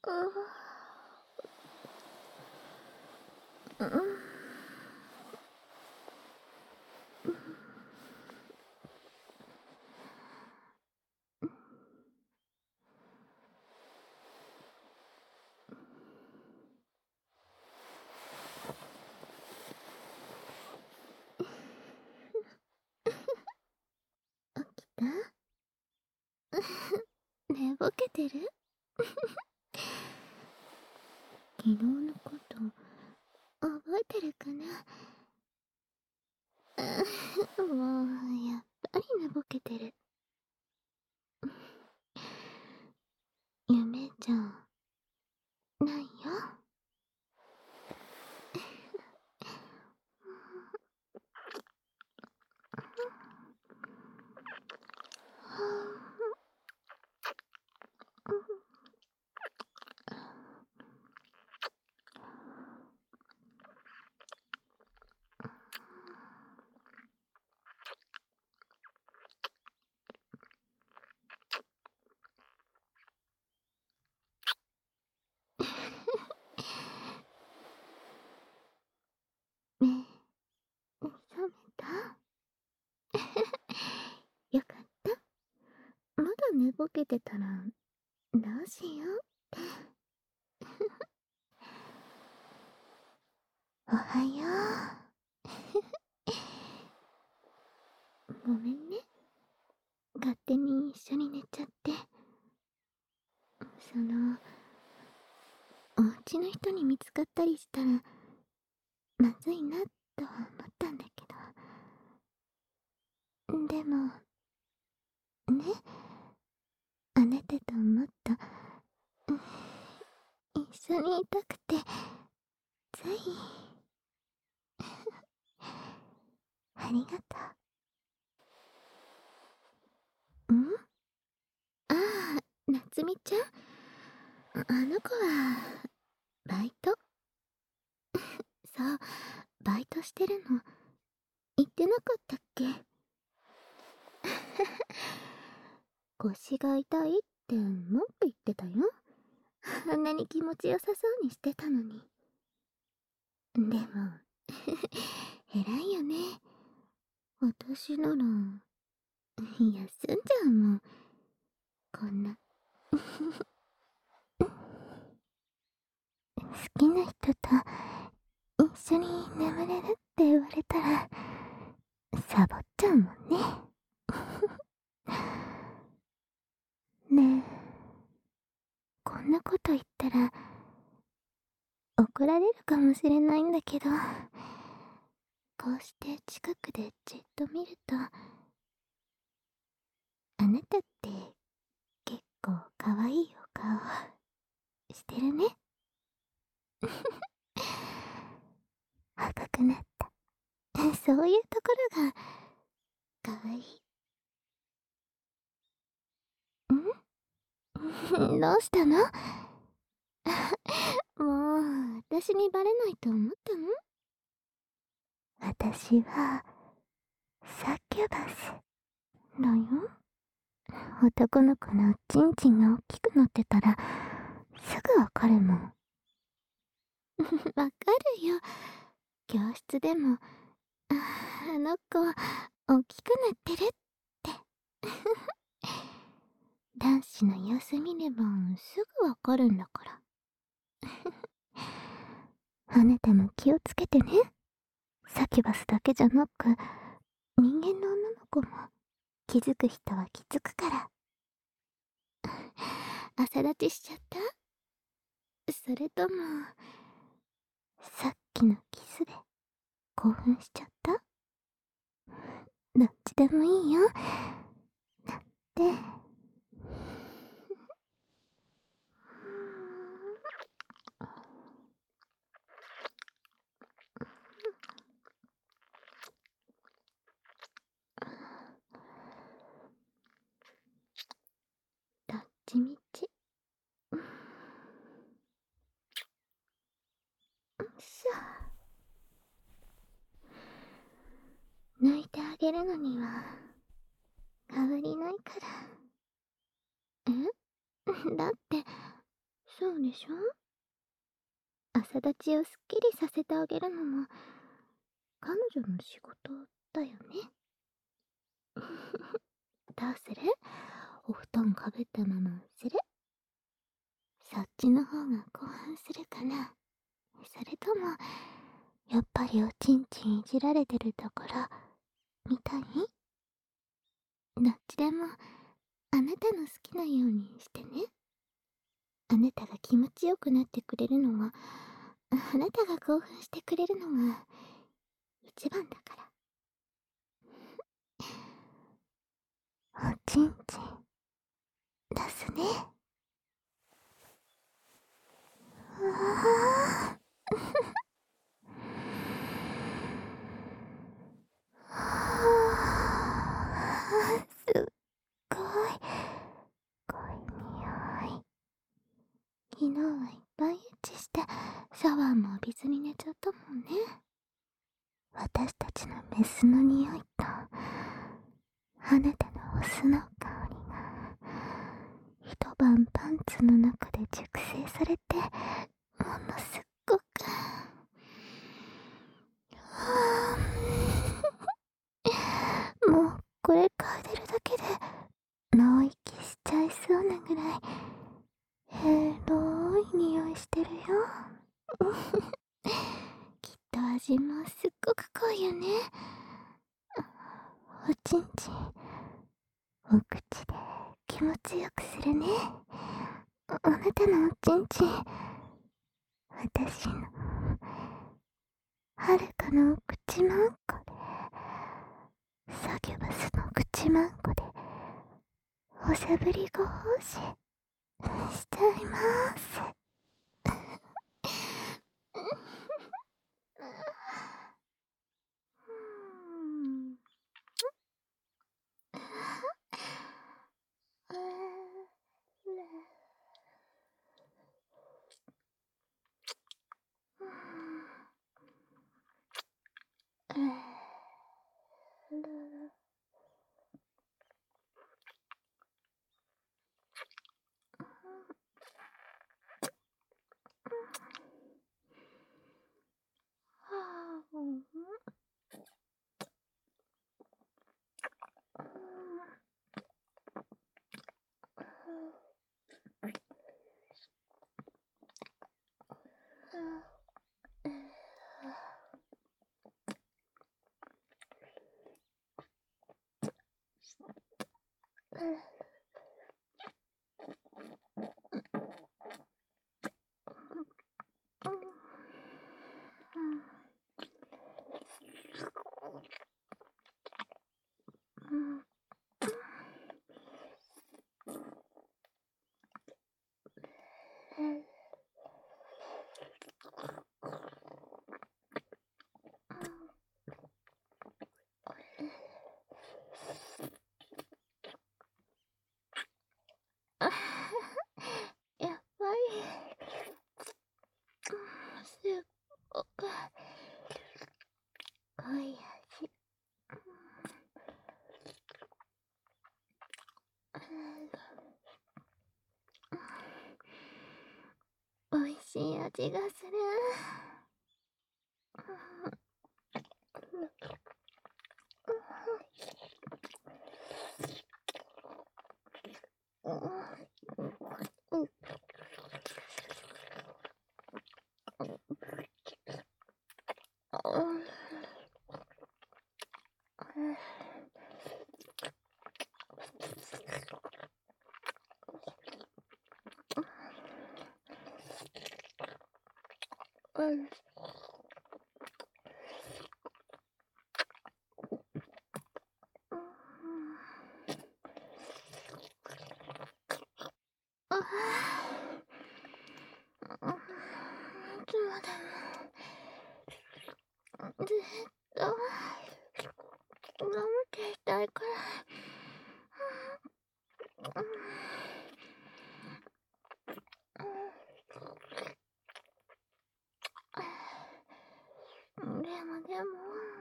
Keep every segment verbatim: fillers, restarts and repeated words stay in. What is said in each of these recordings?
うん。起きた？寝ぼけてる？昨日のこと覚えてるかな？もうやっぱり寝ぼけてる。夢じゃないよ。目覚めた？よかった。まだ寝ぼけてたらどうしようっておはよう。ごめんね、勝手に一緒に寝ちゃって。そのお家の人に見つかったりしたらまずいなとは思ったんだけど、でもね、あなたともっと一緒にいたくてついありがとう。ん？ああ、夏美ちゃん、あの子はバイト。そう、バイトしてるの言ってなかったっけ？腰が痛いって文句言ってたよ。あんなに気持ちよさそうにしてたのに。でも偉いよね。私なら休んじゃうもん、こんな好きな人と一緒に眠れるって言われたらサボっちゃうもんね。ねえ、こんなこと言ったら怒られるかもしれないんだけど、こうして近くでじっと見ると、あなたって結構可愛いお顔してるね。赤くなった。そういうところが可愛い。ん？どうしたの？もう私にバレないと思ったの？私はサキュバスだよ。男の子のチンチンが大きくなってたらすぐわかるもん。わかるよ。教室でもああの子大きくなってるって男子の様子見ればすぐわかるんだから。あなたも気をつけてね。サキュバスだけじゃなく人間の女の子も気づく人は気づくから。朝立ちしちゃった？それともさっきのキスで興奮しちゃった？どっちでもいいよ。だってどっちみちしょ、抜いてあげるのには変わりないから。 そうでしょ。朝立ちをすっきりさせてあげるのも彼女の仕事だよね。どうする？お布団かぶったままする？そっちの方が興奮するかな？それとも、やっぱりおちんちんいじられてるところ、見たい？どっちでも、あなたの好きなようにしてね。あなたが気持ちよくなってくれるのは、あなたが興奮してくれるのが、一番だから。おちんちん、出すね。うわぁ。すっごい、濃い匂い。昨日はいっぱいエッチして、シャワーも浴びずに寝ちゃったもんね。私たちのメスの匂いと、あなたのオスの香りが、一晩パンツの中で熟成されて、ものすっごく、はぁもうこれ嗅いでるだけで脳息しちゃいそうなぐらいエロい匂いしてるよ。きっと味もすっごく濃いよね。おちんちんお口で気持ちよくするね。あなたのおちんちん私のはるかの口まんこでサキュバスの口まんこでおしゃぶりご奉仕しちゃいます。やっぱりすっごく濃い味。おいしい味がする。うんああ、いつまでもずっと飲むていたいから。でもでも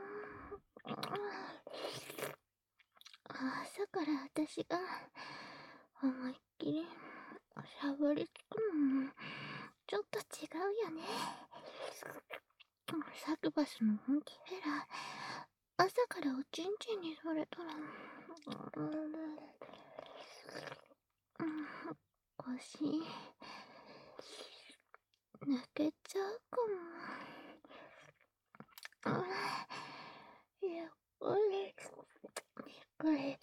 朝から私が思いっきりしゃぶりつくのもよね。サクバスの本気ヘラ、朝からおちんちんにされたら、腰、抜けちゃうかも。やっぱり、これ、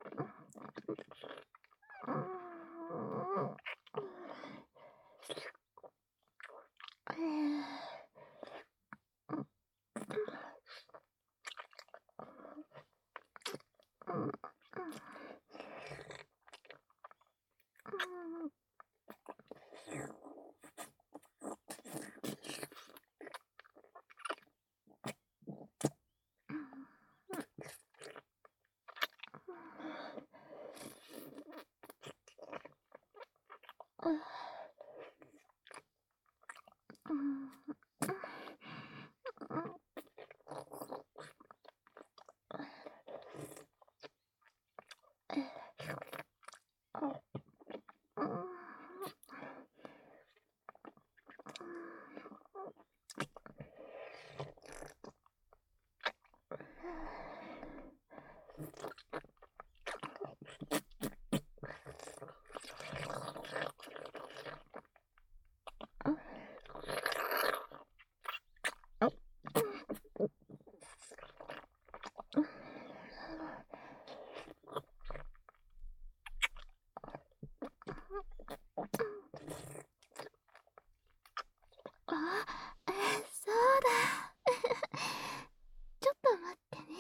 あ、そうだ。ちょっと待ってね。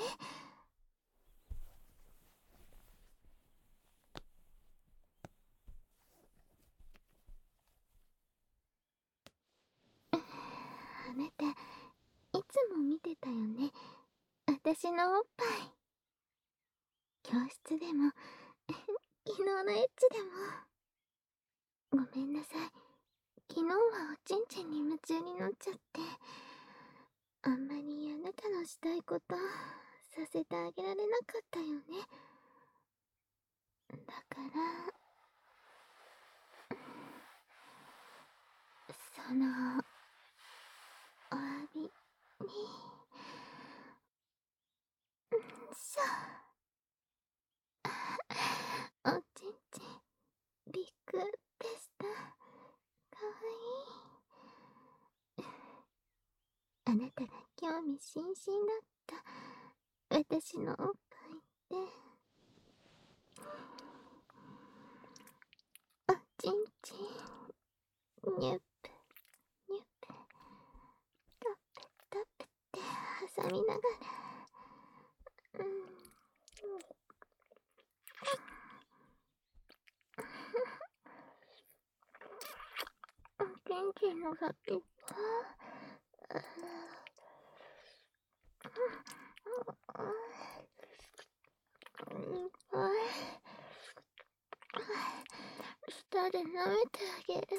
あなた、いつも見てたよね。私のおっぱい。教室でも、昨日のエッチでも。ごめんなさい。昨日はおちんちんに夢中になっちゃって、あんまりあなたのしたいことさせてあげられなかったよね。だから、その、お詫びに、しょ。おちんちん、びっくでした。かわいい。あなたが興味津々だった私のおっぱいで、おちんちん、にゅっぷ、にゅっぷ、タップタップって挟みながら、うん。おちんちんの先っぽ、いっぱい舌で舐めてあげる。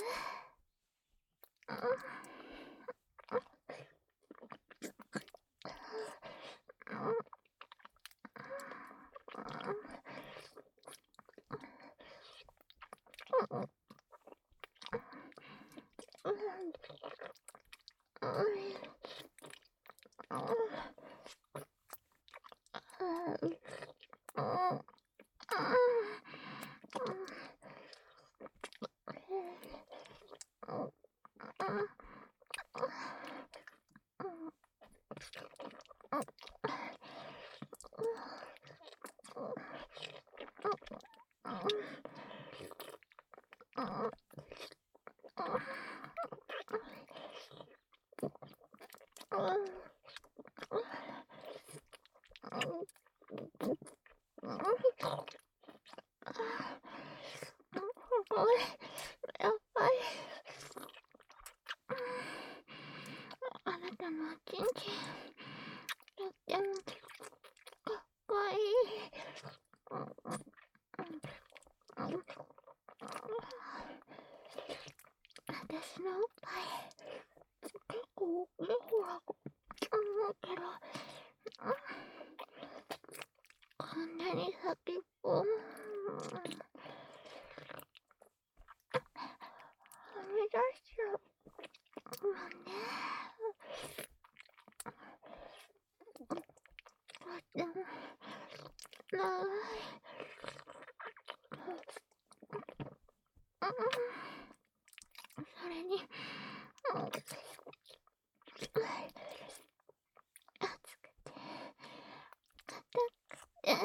やっぱりあなたのおちんちんとってもかっこいい。私のおっぱい結構大きい方が思うけど、こんなに先っぽはみ出しちゃう。 ね。でも、長い。それに、暑くて、硬くて、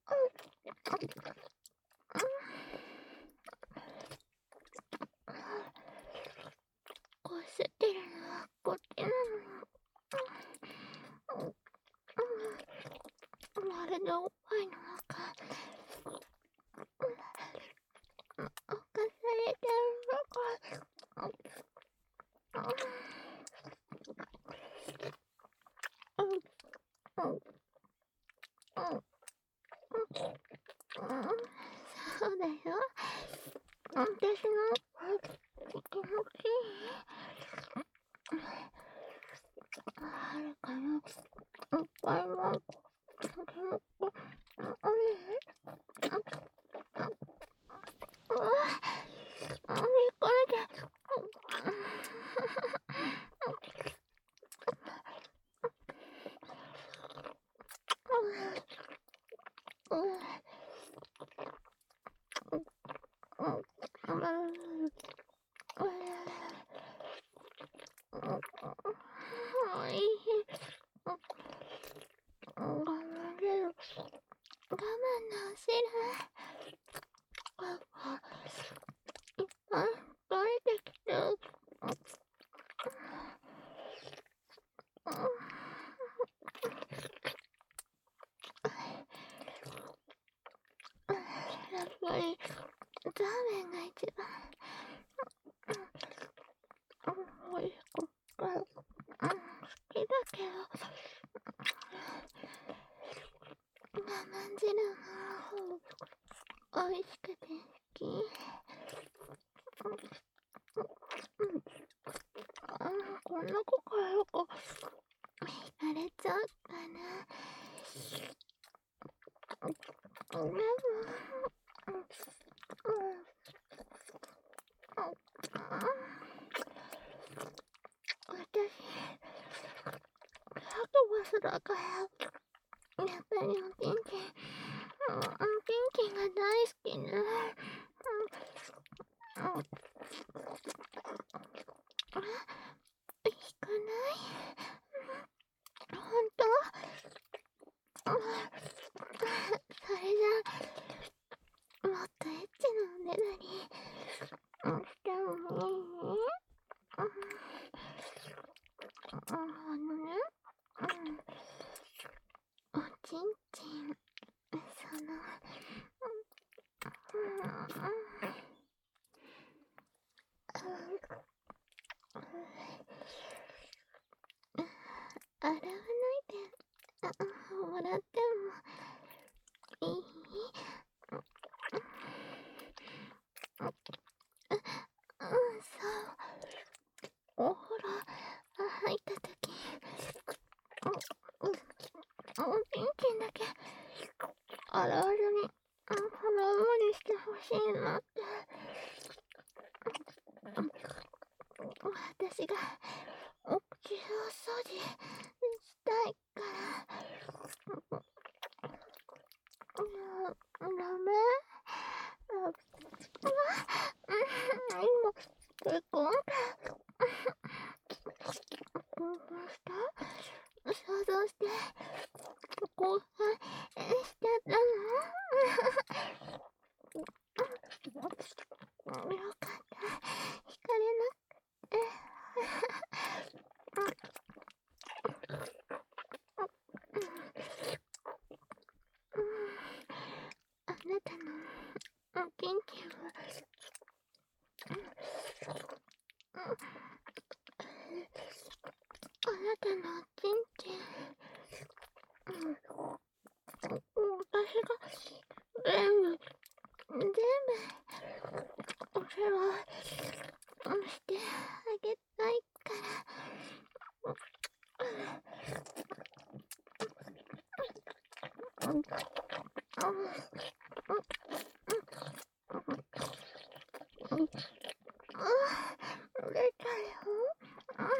こすってるのはこっちなのに、まるでおっぱいの中、犯されてるのか。そうだよ。私の気持ちいい。はるかのおっぱいもとてもおいしい。うわっ、びっくりで。おいしい。我慢でる。我慢の汁。いっぱい取れてきて。やっぱりラーメンが一番おいしくて好きだけど、我慢汁もおいしくて好き。あ、こんな子からよく惹かれちゃうかな。でも、私、ハトバスだから、やっぱりおちんちん、おちんちんが大好きね。引かない？ほんと？それじゃ、もっとエッチなおねだりしてもいい？あのね、おちんちん、その、洗わないでもらってもいい？うん、そう。お風呂入ったとき、おちんちんだけ洗わずにそのままにしてほしいなって。私がお口を掃除したいから。ダメ？今、結婚興奮した？想像して興奮しちゃったの？よかった。惹かれなくて。あなたのおちんちんはあなたのおちんちん、私が全部全部お世話してあげたいから。出たよ。